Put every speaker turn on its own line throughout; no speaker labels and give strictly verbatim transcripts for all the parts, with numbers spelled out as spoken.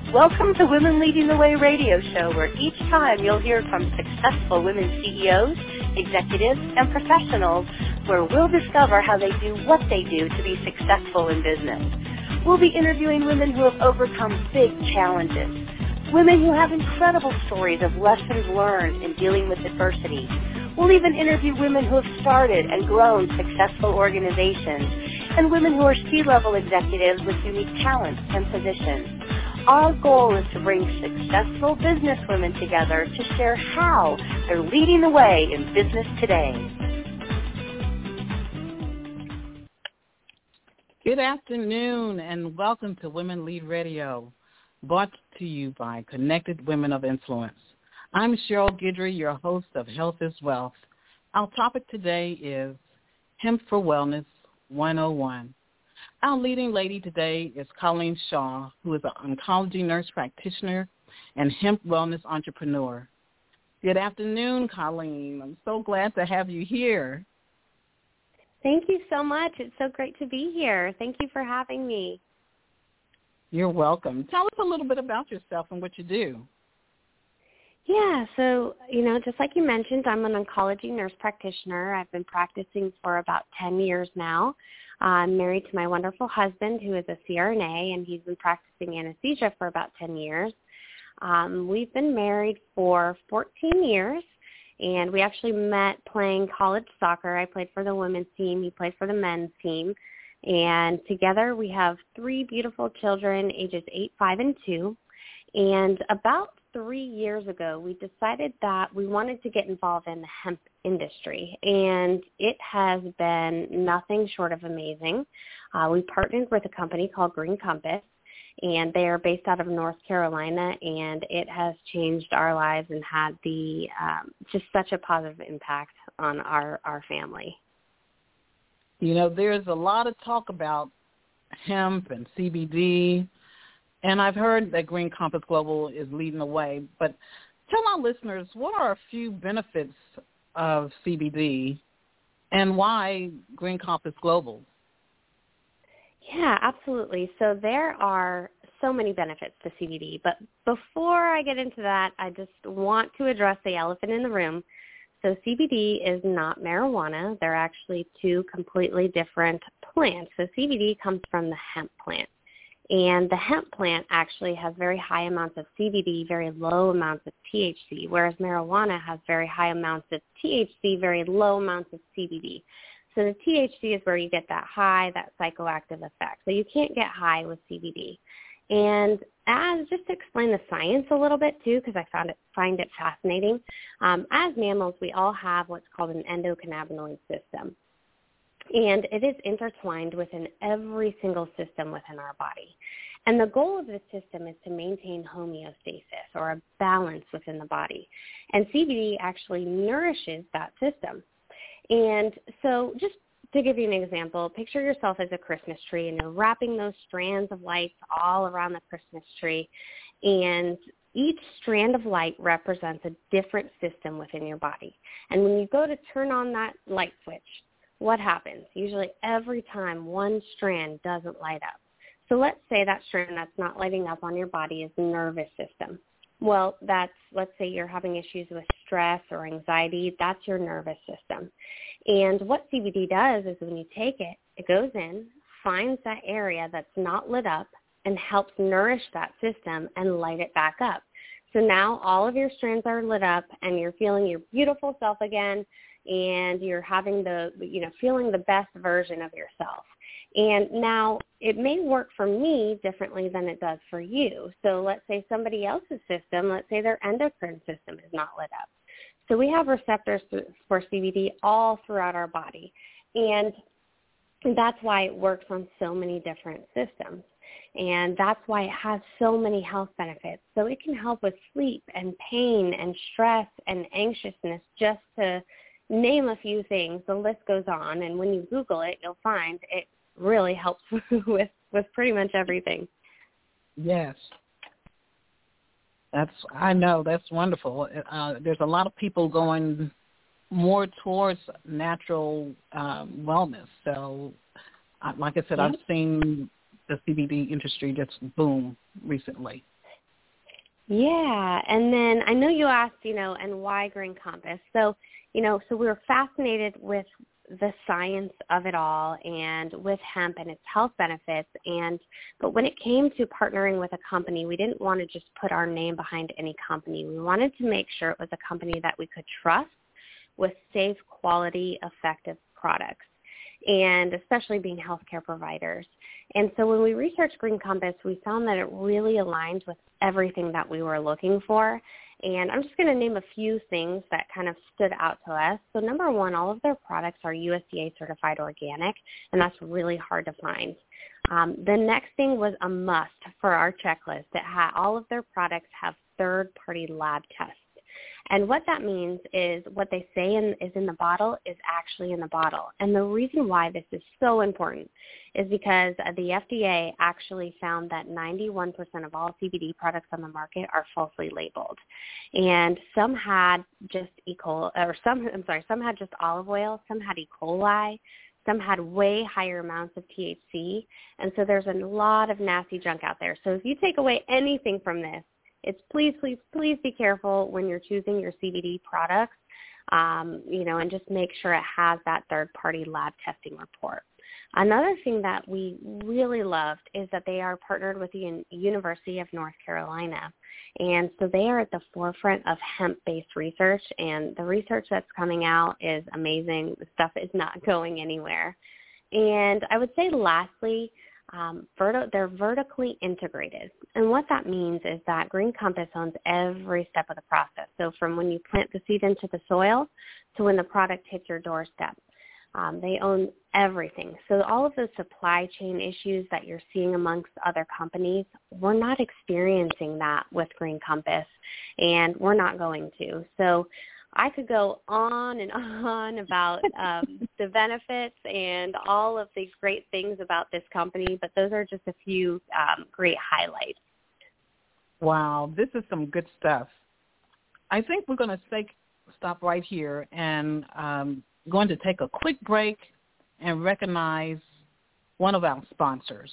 Welcome to Women Leading the Way radio show, where each time you'll hear from successful women C E Os, executives, and professionals, where we'll discover how they do what they do to be successful in business. We'll be interviewing women who have overcome big challenges, women who have incredible stories of lessons learned in dealing with adversity. We'll even interview women who have started and grown successful organizations, and women who are C-level executives with unique talents and positions. Our goal is to bring successful business women together to share how they're leading the way in business today.
Good afternoon and welcome to Women Lead Radio, brought to you by Connected Women of Influence. I'm Cheryl Guidry, your host of Health is Wealth. Our topic today is Hemp for Wellness one oh one. Our leading lady today is Colleen Shaw, who is an oncology nurse practitioner and hemp wellness entrepreneur. Good afternoon, Colleen. I'm so glad to have you here.
Thank you so much. It's so great to be here. Thank you for having me.
You're welcome. Tell us a little bit about yourself and what you do.
Yeah, so, you know, just like you mentioned, I'm an oncology nurse practitioner. I've been practicing for about ten years now. I'm married to my wonderful husband, who is a C R N A, and he's been practicing anesthesia for about ten years. Um, we've been married for fourteen years, and we actually met playing college soccer. I played for the women's team. He played for the men's team. And together we have three beautiful children, ages eight, five, and two. And about three years ago, we decided that we wanted to get involved in the hemp industry, and it has been nothing short of amazing. Uh, we partnered with a company called Green Compass, and they are based out of North Carolina, and it has changed our lives and had the um, just such a positive impact on our, our family.
You know, there's a lot of talk about hemp and C B D, and I've heard that Green Compass Global is leading the way. But tell our listeners, what are a few benefits of C B D and why Green Compass Global?
Yeah, absolutely. So there are so many benefits to C B D. But before I get into that, I just want to address the elephant in the room. So C B D is not marijuana. They're actually two completely different plants. So C B D comes from the hemp plant. And the hemp plant actually has very high amounts of C B D, very low amounts of T H C, whereas marijuana has very high amounts of T H C, very low amounts of C B D. So the T H C is where you get that high, that psychoactive effect. So you can't get high with C B D. And as just to explain the science a little bit too, because I found it find it fascinating, um, as mammals, we all have what's called an endocannabinoid system. And it is intertwined within every single system within our body. And the goal of this system is to maintain homeostasis, or a balance within the body. And C B D actually nourishes that system. And so just to give you an example, picture yourself as a Christmas tree, and you're wrapping those strands of lights all around the Christmas tree. And each strand of light represents a different system within your body. And when you go to turn on that light switch, what happens? Usually every time one strand doesn't light up. So let's say that strand that's not lighting up on your body is the nervous system. Well, that's, let's say you're having issues with stress or anxiety, that's your nervous system. And what C B D does is when you take it, it goes in, finds that area that's not lit up, and helps nourish that system and light it back up. So now all of your strands are lit up, and you're feeling your beautiful self again, and you're having the, you know, feeling the best version of yourself. And now it may work for me differently than it does for you. So let's say somebody else's system, let's say their endocrine system is not lit up. So we have receptors for C B D all throughout our body. And that's why it works on so many different systems. And that's why it has so many health benefits. So it can help with sleep and pain and stress and anxiousness, just to name a few things. The list goes on. And when you Google it, you'll find it really helps with, with pretty much everything.
Yes. That's, I know, that's wonderful. Uh, there's a lot of people going more towards natural um, wellness. So, uh, like I said,
yep.
I've seen the C B D industry just boom recently.
Yeah, and then I know you asked, you know, and why Green Compass? So, you know, so we were fascinated with the science of it all and with hemp and its health benefits. And but when it came to partnering with a company, we didn't want to just put our name behind any company. We wanted to make sure it was a company that we could trust with safe, quality, effective products, and especially being healthcare providers. And so when we researched Green Compass, we found that it really aligns with everything that we were looking for. And I'm just going to name a few things that kind of stood out to us. So number one, all of their products are U S D A certified organic, and that's really hard to find. Um, the next thing was a must for our checklist. That ha- all of their products have third-party lab tests. And what that means is what they say in, is in the bottle is actually in the bottle. And the reason why this is so important is because the F D A actually found that ninety-one percent of all C B D products on the market are falsely labeled. And some had just E. coli, or some, I'm sorry, some had just olive oil, some had E. coli, some had way higher amounts of T H C. And so there's a lot of nasty junk out there. So if you take away anything from this, it's please, please, please be careful when you're choosing your C B D products, um, you know, and just make sure it has that third-party lab testing report. Another thing that we really loved is that they are partnered with the University of North Carolina. And so they are at the forefront of hemp-based research, and the research that's coming out is amazing. The stuff is not going anywhere. And I would say lastly, Um, verti- they're vertically integrated. And what that means is that Green Compass owns every step of the process. So from when you plant the seed into the soil to when the product hits your doorstep. Um, they own everything. So all of the supply chain issues that you're seeing amongst other companies, we're not experiencing that with Green Compass, and we're not going to. So I could go on and on about um, the benefits and all of the great things about this company, but those are just a few um, great highlights.
Wow, this is some good stuff. I think we're going to take, stop right here and um, going to take a quick break and recognize one of our sponsors.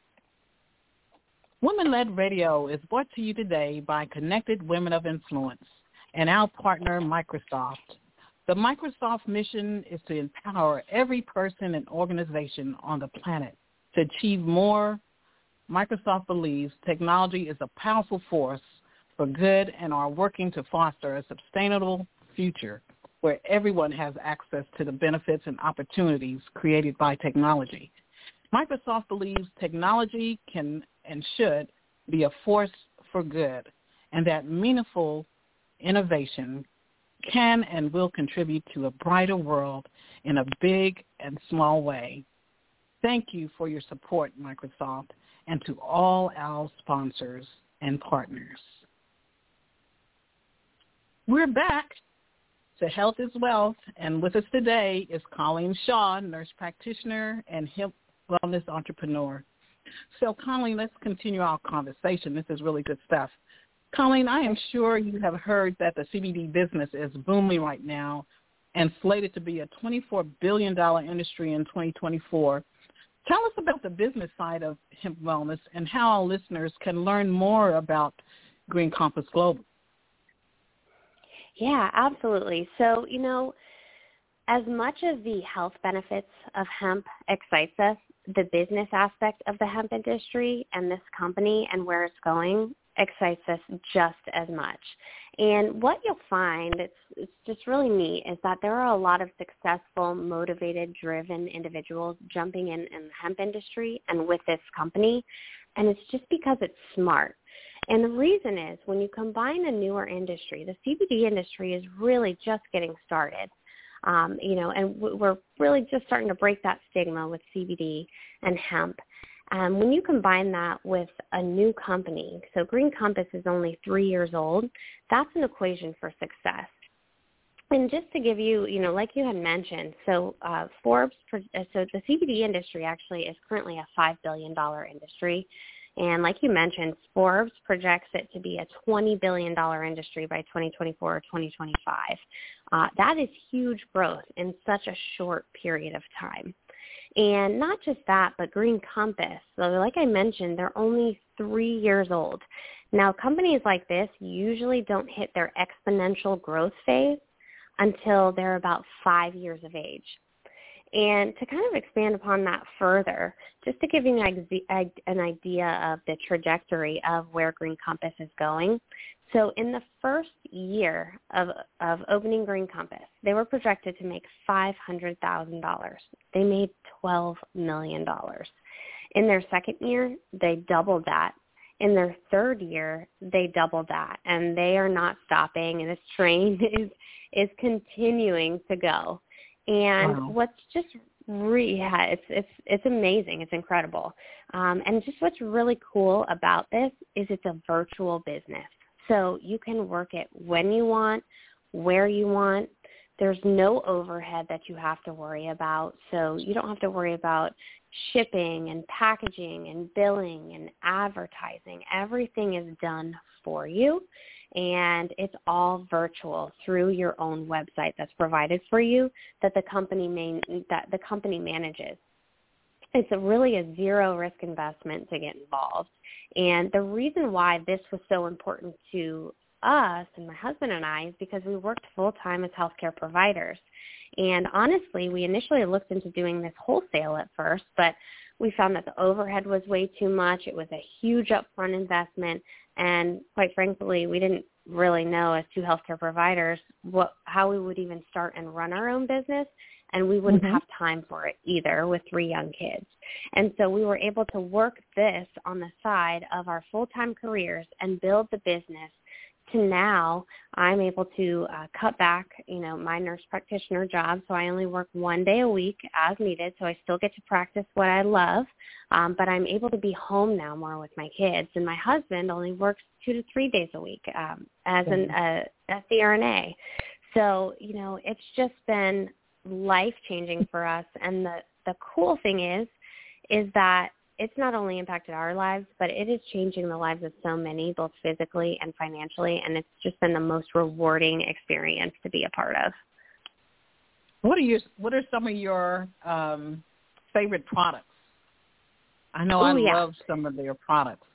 Women-Led Radio is brought to you today by Connected Women of Influence and our partner, Microsoft. The Microsoft mission is to empower every person and organization on the planet to achieve more. Microsoft believes technology is a powerful force for good and are working to foster a sustainable future where everyone has access to the benefits and opportunities created by technology. Microsoft believes technology can and should be a force for good, and that meaningful innovation can and will contribute to a brighter world in a big and small way. Thank you for your support, Microsoft, and to all our sponsors and partners. We're back to Health is Wealth, and with us today is Colleen Shaw, nurse practitioner and hemp wellness entrepreneur. So, Colleen, let's continue our conversation. This is really good stuff. Colleen, I am sure you have heard that the C B D business is booming right now and slated to be a twenty-four billion dollars industry in twenty twenty-four. Tell us about the business side of hemp wellness and how our listeners can learn more about Green Compass Global.
Yeah, absolutely. So, you know, as much as the health benefits of hemp excites us, the business aspect of the hemp industry and this company and where it's going excites us just as much. And what you'll find, it's, it's just really neat, is that there are a lot of successful, motivated, driven individuals jumping in in the hemp industry and with this company, and it's just because it's smart. And the reason is when you combine a newer industry, the C B D industry is really just getting started. Um, you know, and we're really just starting to break that stigma with C B D and hemp. Um, when you combine that with a new company, so Green Compass is only three years old, that's an equation for success. And just to give you, you know, like you had mentioned, so uh, Forbes, so the C B D industry actually is currently a five billion dollars industry. And like you mentioned, Forbes projects it to be a twenty billion dollars industry by twenty twenty-four or twenty twenty-five. Uh, that is huge growth in such a short period of time. And not just that, but Green Compass, so like I mentioned, they're only three years old. Now, companies like this usually don't hit their exponential growth phase until they're about five years of age. And to kind of expand upon that further, just to give you an idea of the trajectory of where Green Compass is going. So in the first year of, of opening Green Compass, they were projected to make five hundred thousand dollars. They made twelve million dollars. In their second year, they doubled that. In their third year, they doubled that. And they are not stopping, and this train is, is continuing to go. And wow. what's just re- yeah, it's it's it's amazing. It's incredible. Um, and just what's really cool about this is it's a virtual business. So you can work it when you want, where you want. There's no overhead that you have to worry about. So you don't have to worry about shipping and packaging and billing and advertising. Everything is done for you. And it's all virtual through your own website that's provided for you that the company main, that the company manages. It's a really a zero risk investment to get involved. And the reason why this was so important to us and my husband and I is because we worked full time as healthcare providers. And honestly, we initially looked into doing this wholesale at first, but we found that the overhead was way too much. It was a huge upfront investment. And quite frankly, we didn't really know as two healthcare providers what how we would even start and run our own business. And we wouldn't mm-hmm. have time for it either with three young kids. And so we were able to work this on the side of our full-time careers and build the business to now I'm able to uh, cut back, you know, my nurse practitioner job. So I only work one day a week as needed. So I still get to practice what I love. Um, but I'm able to be home now more with my kids. And my husband only works two to three days a week um, as an uh, S D R N A. So, you know, it's just been life-changing for us. And the, the cool thing is, is that it's not only impacted our lives, but it is changing the lives of so many, both physically and financially, and it's just been the most rewarding experience to be a part of.
What are your What are some of your um, favorite products? I know Ooh, I yeah. love some of their products.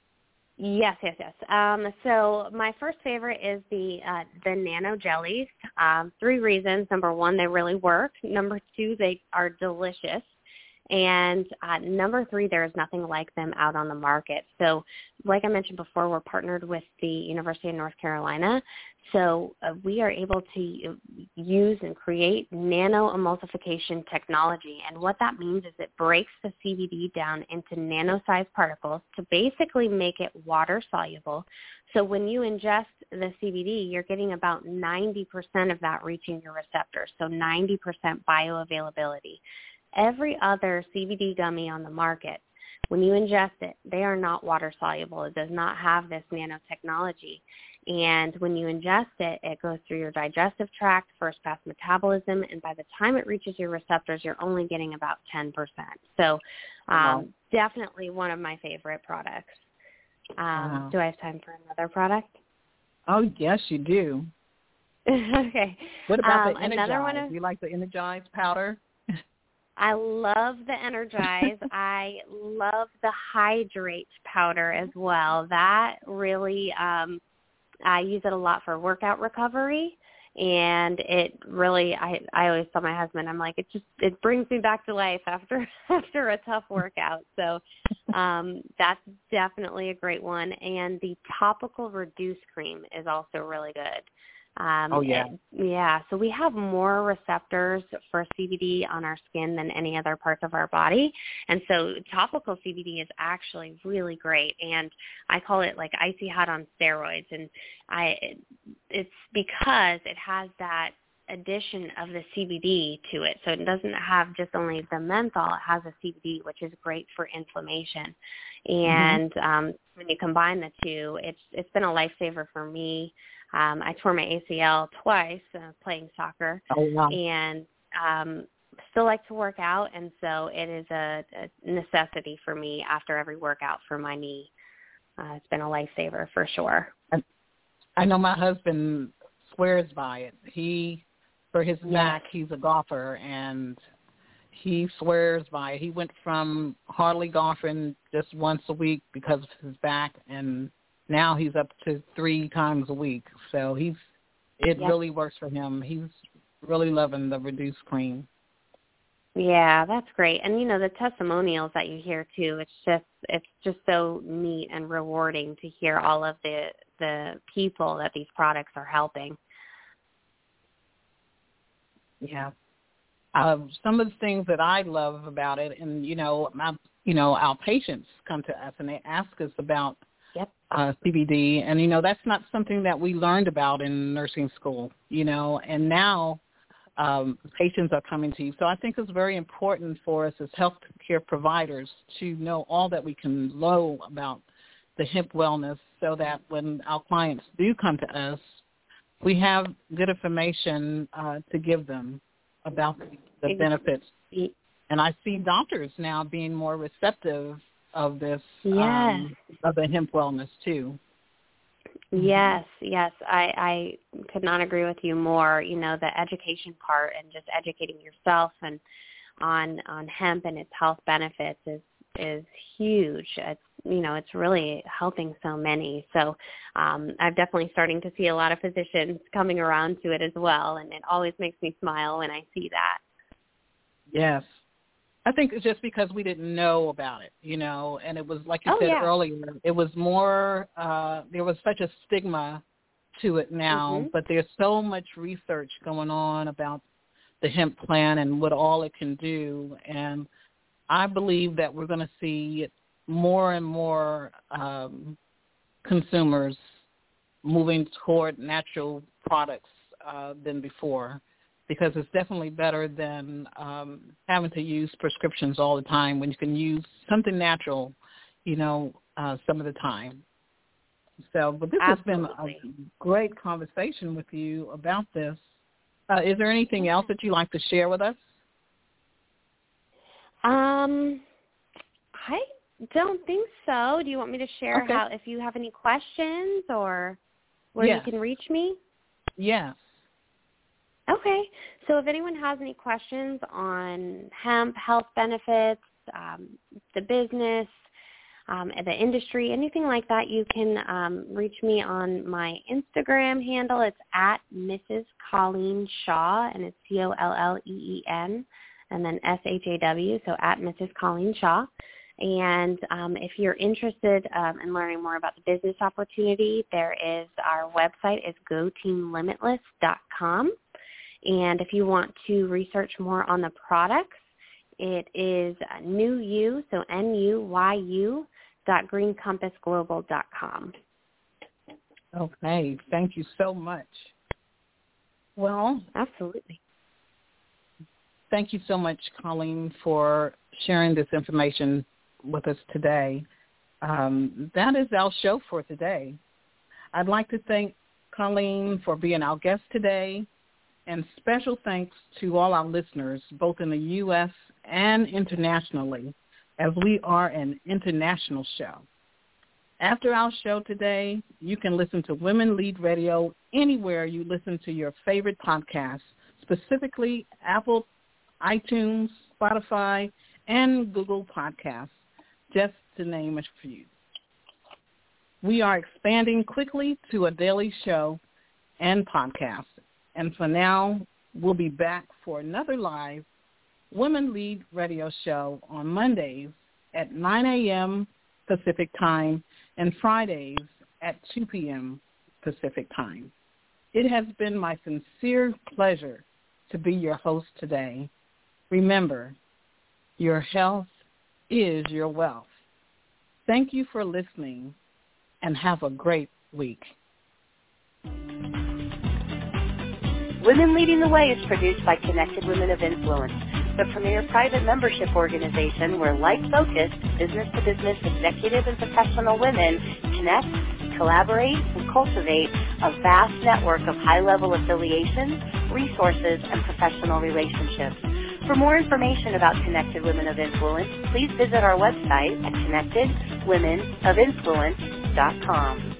Yes, yes, yes. Um, so my first favorite is the uh, the nano jellies. Um, three reasons. Number one, they really work. Number two, they are delicious. And uh, number three, there is nothing like them out on the market. So like I mentioned before, we're partnered with the University of North Carolina. So uh, we are able to use and create nano-emulsification technology. And what that means is it breaks the C B D down into nano-sized particles to basically make it water-soluble. So when you ingest the C B D, you're getting about ninety percent of that reaching your receptors, so ninety percent bioavailability. Every other C B D gummy on the market, when you ingest it, they are not water soluble. It does not have this nanotechnology. And when you ingest it, it goes through your digestive tract, first pass metabolism, and by the time it reaches your receptors, you're only getting about ten percent. So um, wow. definitely one of my favorite products. Um, wow. Do I have time for another product?
Oh, yes, you do.
Okay.
What about
um,
the Energize? Of- do you like the Energize powder?
I love the Energize. I love the Hydrate powder as well. That really, um, I use it a lot for workout recovery, and it really, I, I always tell my husband, I'm like, it just, it brings me back to life after after a tough workout. So um, that's definitely a great one. And the topical reduce cream is also really good. Um,
oh, yeah.
It, yeah, so we have more receptors for C B D on our skin than any other parts of our body. And so topical C B D is actually really great. And I call it like icy hot on steroids. And I, it's because it has that addition of the C B D to it. So it doesn't have just only the menthol. It has a C B D, which is great for inflammation. And mm-hmm. um, when you combine the two, it's it's been a lifesaver for me. Um, I tore my A C L twice uh, playing soccer,
oh, wow.
and um, still like to work out, and so it is a, a necessity for me after every workout for my knee. Uh, it's been a lifesaver for sure.
I know my husband swears by it. He, for his yes. back, he's a golfer, and he swears by it. He went from hardly golfing just once a week because of his back, and now he's up to three times a week. So he's it
Yep.
really works for him. He's really loving the reduced cream.
Yeah, that's great. And, you know, the testimonials that you hear, too, it's just it's just so neat and rewarding to hear all of the, the people that these products are helping.
Yeah. Uh, some of the things that I love about it, and, you know, my, you know, our patients come to us and they ask us about
Yep.
uh, C B D, and, you know, that's not something that we learned about in nursing school, you know, and now um, patients are coming to you. So I think it's very important for us as healthcare providers to know all that we can know about the hemp wellness so that when our clients do come to us, we have good information uh, to give them about the, the benefits. And I see doctors now being more receptive of this,
yes.
um, of the hemp wellness too.
Yes, yes. I, I could not agree with you more. You know, the education part and just educating yourself and on on hemp and its health benefits is is huge. It's you know, it's really helping so many. So um, I'm definitely starting to see a lot of physicians coming around to it as well, and it always makes me smile when I see that.
Yes. I think it's just because we didn't know about it, you know, and it was, like you
oh,
said
yeah.
earlier, it was more, uh, there was such a stigma to it now,
mm-hmm.
but there's so much research going on about the hemp plant and what all it can do, and I believe that we're going to see more and more um, consumers moving toward natural products uh, than before, because it's definitely better than um, having to use prescriptions all the time when you can use something natural, you know, uh, some of the time. So, but this
Absolutely.
has been a great conversation with you about this. Uh, is there anything else that you'd like to share with us?
Um, I don't think so. Do you want me to share
okay.
how, if you have any questions or where
yes.
you can reach me?
Yes.
Okay. So if anyone has any questions on hemp, health benefits, um, the business, um, the industry, anything like that, you can um, reach me on my Instagram handle. It's at Missus Colleen Shaw, and it's C O L L E E N, and then S H A W, so at Missus Colleen Shaw. And um, if you're interested um, in learning more about the business opportunity, there is our website is go team limitless dot com. And if you want to research more on the products, it is New You, so N U Y U dot green compass global dot com.
Okay. Thank you so much. Well,
absolutely.
Thank you so much, Colleen, for sharing this information with us today. Um, that is our show for today. I'd like to thank Colleen for being our guest today, and special thanks to all our listeners, both in the U S and internationally, as we are an international show. After our show today, you can listen to Women Lead Radio anywhere you listen to your favorite podcasts, specifically Apple, iTunes, Spotify, and Google Podcasts, just to name a few. We are expanding quickly to a daily show and podcast. And for now, we'll be back for another live Women Lead Radio show on Mondays at nine a.m. Pacific Time and Fridays at two p.m. Pacific Time. It has been my sincere pleasure to be your host today. Remember, your health is your wealth. Thank you for listening, and have a great week.
Women Leading the Way is produced by Connected Women of Influence, the premier private membership organization where like-focused, business-to-business executive and professional women connect, collaborate, and cultivate a vast network of high-level affiliations, resources, and professional relationships. For more information about Connected Women of Influence, please visit our website at connected women of influence dot com.